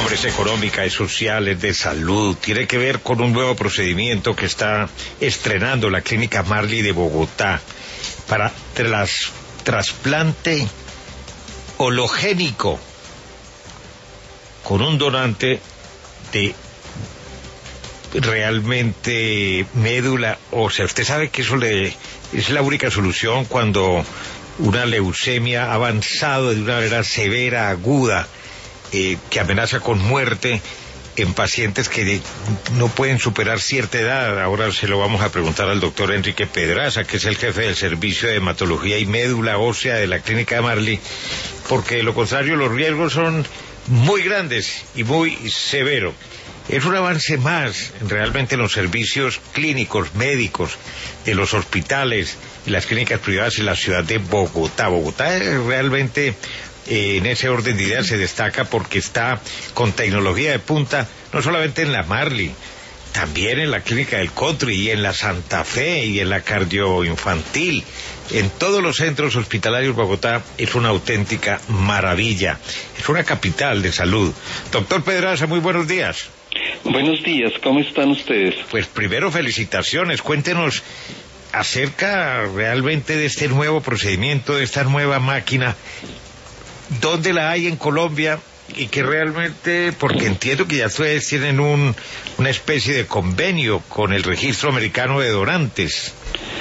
Hombre, es económica, es social, es de salud. Tiene que ver con un nuevo procedimiento que está estrenando la Clínica Marley de Bogotá para trasplante hologénico con un donante de realmente médula ósea. Usted sabe que eso es la única solución cuando una leucemia ha avanzado de una manera severa, aguda, que amenaza con muerte en pacientes que no pueden superar cierta edad. Ahora se lo vamos a preguntar al doctor Enrique Pedraza, que es el jefe del Servicio de Hematología y Médula Ósea de la Clínica Marley, porque de lo contrario los riesgos son muy grandes y muy severos. Es un avance más realmente en los servicios clínicos, médicos, de los hospitales y las clínicas privadas en la ciudad de Bogotá. Bogotá es realmente, en ese orden de ideas, se destaca porque está con tecnología de punta, no solamente en la Marley, también en la Clínica del Country y en la Santa Fe y en la cardioinfantil. En todos los centros hospitalarios Bogotá es una auténtica maravilla. Es una capital de salud. Doctor Pedraza, muy buenos días. Buenos días, ¿cómo están ustedes? Pues primero felicitaciones, cuéntenos acerca realmente de este nuevo procedimiento, de esta nueva máquina, ¿dónde la hay en Colombia? Y que realmente, porque entiendo que ya ustedes tienen una especie de convenio con el Registro Americano de Donantes.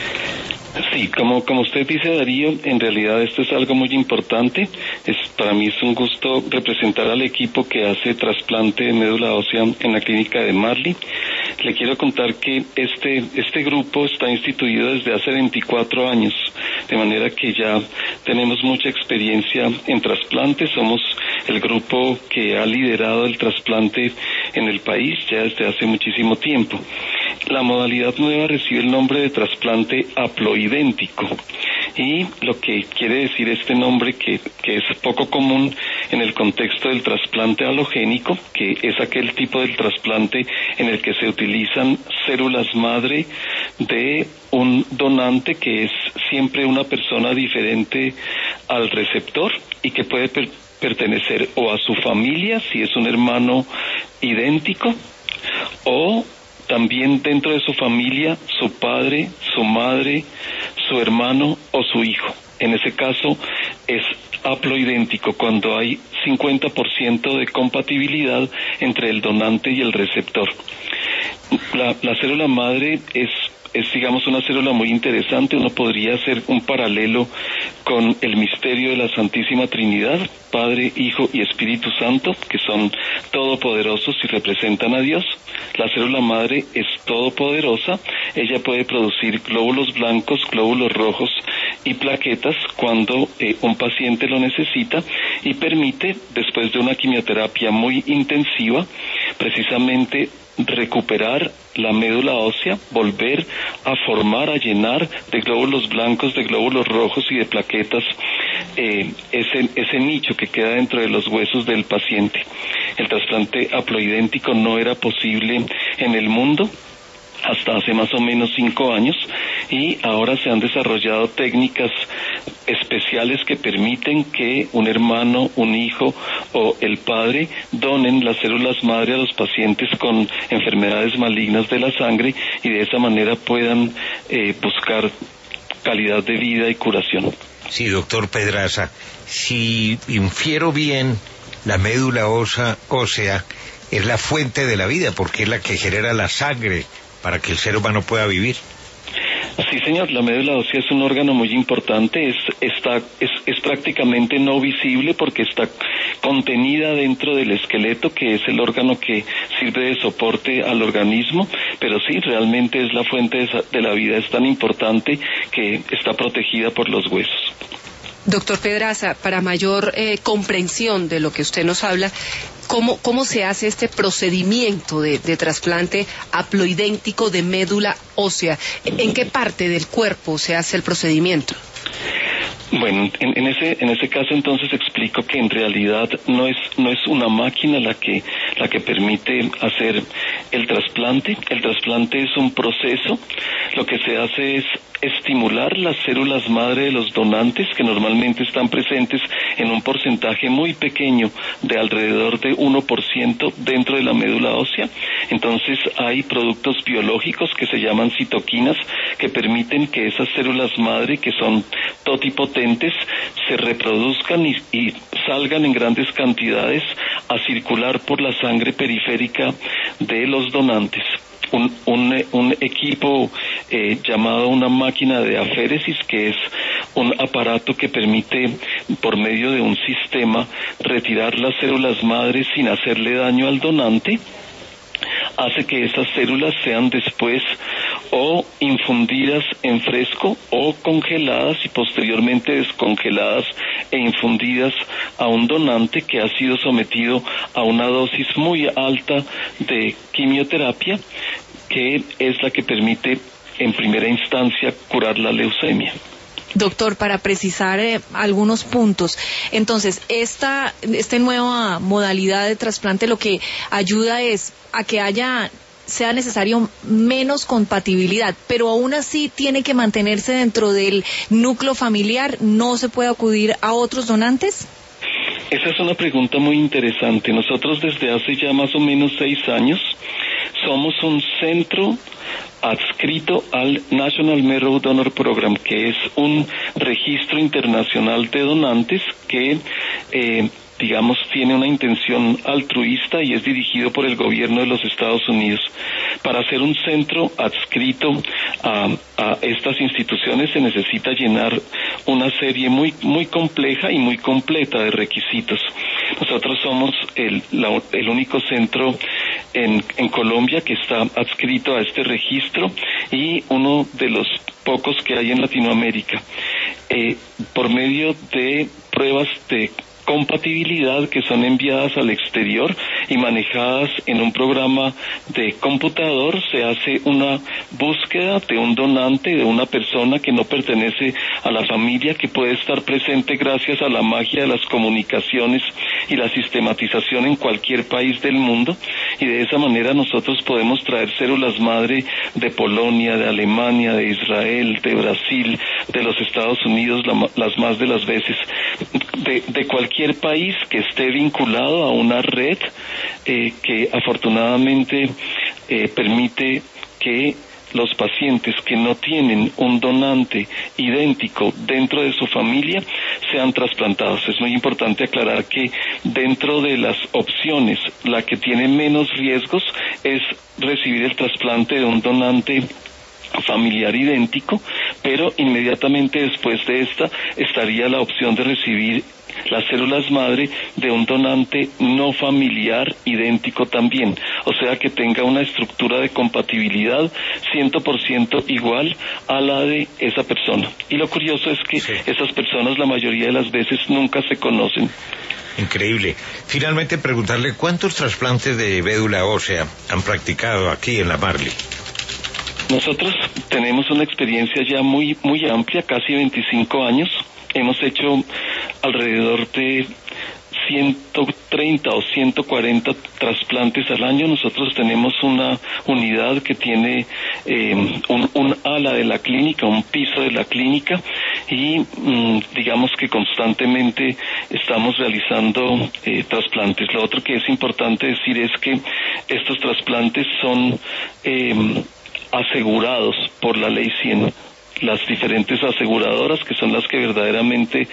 Sí, como usted dice, Darío, en realidad esto es algo muy importante. Para mí es un gusto representar al equipo que hace trasplante de médula ósea en la clínica de Marley. Le quiero contar que este grupo está instituido desde hace 24 años, de manera que ya tenemos mucha experiencia en trasplantes. Somos el grupo que ha liderado el trasplante en el país ya desde hace muchísimo tiempo. La modalidad nueva recibe el nombre de trasplante haploidéntico, y lo que quiere decir este nombre, que es poco común en el contexto del trasplante halogénico, que es aquel tipo del trasplante en el que se utilizan células madre de un donante que es siempre una persona diferente al receptor y que puede pertenecer o a su familia, si es un hermano idéntico, o también dentro de su familia, su padre, su madre, su hermano o su hijo. En ese caso es haploidéntico cuando hay 50% de compatibilidad entre el donante y el receptor. La célula madre es digamos una célula muy interesante. Uno podría hacer un paralelo con el misterio de la Santísima Trinidad, Padre, Hijo y Espíritu Santo, que son todopoderosos y representan a Dios. La célula madre es todopoderosa. Ella puede producir glóbulos blancos, glóbulos rojos y plaquetas cuando un paciente lo necesita, y permite, después de una quimioterapia muy intensiva, precisamente recuperar la médula ósea, volver a formar, a llenar de glóbulos blancos, de glóbulos rojos y de plaquetas ese nicho que queda dentro de los huesos del paciente. El trasplante haploidéntico no era posible en el mundo hasta hace más o menos 5 años, y ahora se han desarrollado técnicas especiales que permiten que un hermano, un hijo o el padre donen las células madre a los pacientes con enfermedades malignas de la sangre, y de esa manera puedan buscar calidad de vida y curación. Sí, doctor Pedraza, si infiero bien, la médula ósea es la fuente de la vida, porque es la que genera la sangre para que el ser humano pueda vivir. Sí, señor, la médula ósea es un órgano muy importante, es prácticamente no visible porque está contenida dentro del esqueleto, que es el órgano que sirve de soporte al organismo, pero sí, realmente es la fuente de la vida, es tan importante que está protegida por los huesos. Doctor Pedraza, para mayor comprensión de lo que usted nos habla, ¿cómo se hace este procedimiento de trasplante haploidéntico de médula ósea? ¿En qué parte del cuerpo se hace el procedimiento? Bueno, en ese caso entonces explico que en realidad no es una máquina la que permite hacer el trasplante. El trasplante es un proceso. Lo que se hace es estimular las células madre de los donantes, que normalmente están presentes en un porcentaje muy pequeño de alrededor de 1% dentro de la médula ósea. Entonces hay productos biológicos que se llaman citoquinas que permiten que esas células madre, que son totipotentes, se reproduzcan y salgan en grandes cantidades a circular por la sangre periférica de los donantes. Un equipo llamado una máquina de aféresis, que es un aparato que permite, por medio de un sistema, retirar las células madres sin hacerle daño al donante, hace que esas células sean después o infundidas en fresco o congeladas y posteriormente descongeladas e infundidas a un donante que ha sido sometido a una dosis muy alta de quimioterapia, que es la que permite en primera instancia curar la leucemia. Doctor, para precisar algunos puntos, entonces, esta nueva modalidad de trasplante lo que ayuda es a que sea necesario menos compatibilidad, pero aún así tiene que mantenerse dentro del núcleo familiar, ¿no se puede acudir a otros donantes? Esa es una pregunta muy interesante. Nosotros desde hace ya más o menos 6 años somos un centro adscrito al National Marrow Donor Program, que es un registro internacional de donantes que tiene una intención altruista y es dirigido por el gobierno de los Estados Unidos. Para ser un centro adscrito a estas instituciones se necesita llenar una serie muy compleja y muy completa de requisitos. Nosotros somos el único centro en Colombia que está adscrito a este registro y uno de los pocos que hay en Latinoamérica. Por medio de pruebas de compatibilidad que son enviadas al exterior y manejadas en un programa de computador, se hace una búsqueda de un donante, de una persona que no pertenece a la familia, que puede estar presente gracias a la magia de las comunicaciones y la sistematización en cualquier país del mundo, y de esa manera nosotros podemos traer células madre de Polonia, de Alemania, de Israel, de Brasil, de los Estados Unidos, las más de las veces, de cualquier país que esté vinculado a una red que afortunadamente permite que los pacientes que no tienen un donante idéntico dentro de su familia sean trasplantados. Es muy importante aclarar que dentro de las opciones, la que tiene menos riesgos es recibir el trasplante de un donante familiar idéntico, pero inmediatamente después de esta estaría la opción de recibir las células madre de un donante no familiar idéntico también, o sea que tenga una estructura de compatibilidad 100% igual a la de esa persona. Y lo curioso es que esas personas la mayoría de las veces nunca se conocen. Increíble. Finalmente preguntarle cuántos trasplantes de médula ósea han practicado aquí en la Marley. Nosotros tenemos una experiencia ya muy amplia, casi 25 años. Hemos hecho alrededor de 130 o 140 trasplantes al año. Nosotros tenemos una unidad que tiene un ala de la clínica, un piso de la clínica, y digamos que constantemente estamos realizando trasplantes. Lo otro que es importante decir es que estos trasplantes son asegurados por la Ley 100. Las diferentes aseguradoras, que son las que verdaderamente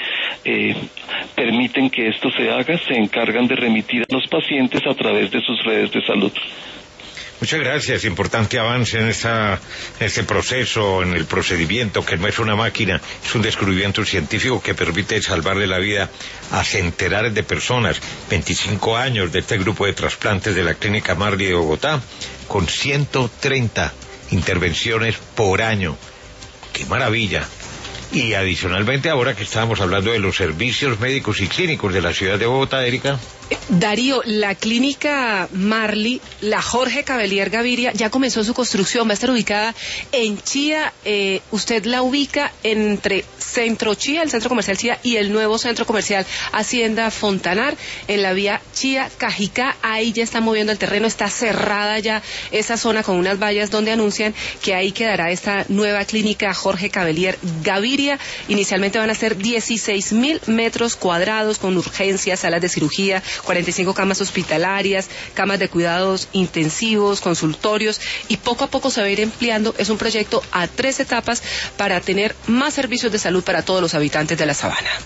permiten que esto se haga, se encargan de remitir a los pacientes a través de sus redes de salud. Muchas gracias. Importante avance en este proceso, en el procedimiento, que no es una máquina, es un descubrimiento científico que permite salvarle la vida a centenares de personas. 25 años de este grupo de trasplantes de la Clínica Marley de Bogotá, con 130 intervenciones por año. ¡Qué maravilla! Y adicionalmente, ahora que estábamos hablando de los servicios médicos y clínicos de la ciudad de Bogotá, Erika. Darío, la clínica Marley, la Jorge Cavelier Gaviria, ya comenzó su construcción, va a estar ubicada en Chía. Usted la ubica entre Centro Chía, el centro comercial Chía, y el nuevo centro comercial Hacienda Fontanar, en la vía Chía-Cajicá. Ahí ya está moviendo el terreno, está cerrada ya esa zona con unas vallas donde anuncian que ahí quedará esta nueva clínica Jorge Cavelier Gaviria. Inicialmente van a ser 16.000 metros cuadrados con urgencias, salas de cirugía, 45 camas hospitalarias, camas de cuidados intensivos, consultorios, y poco a poco se va a ir ampliando. Es un proyecto a 3 etapas para tener más servicios de salud para todos los habitantes de la Sabana.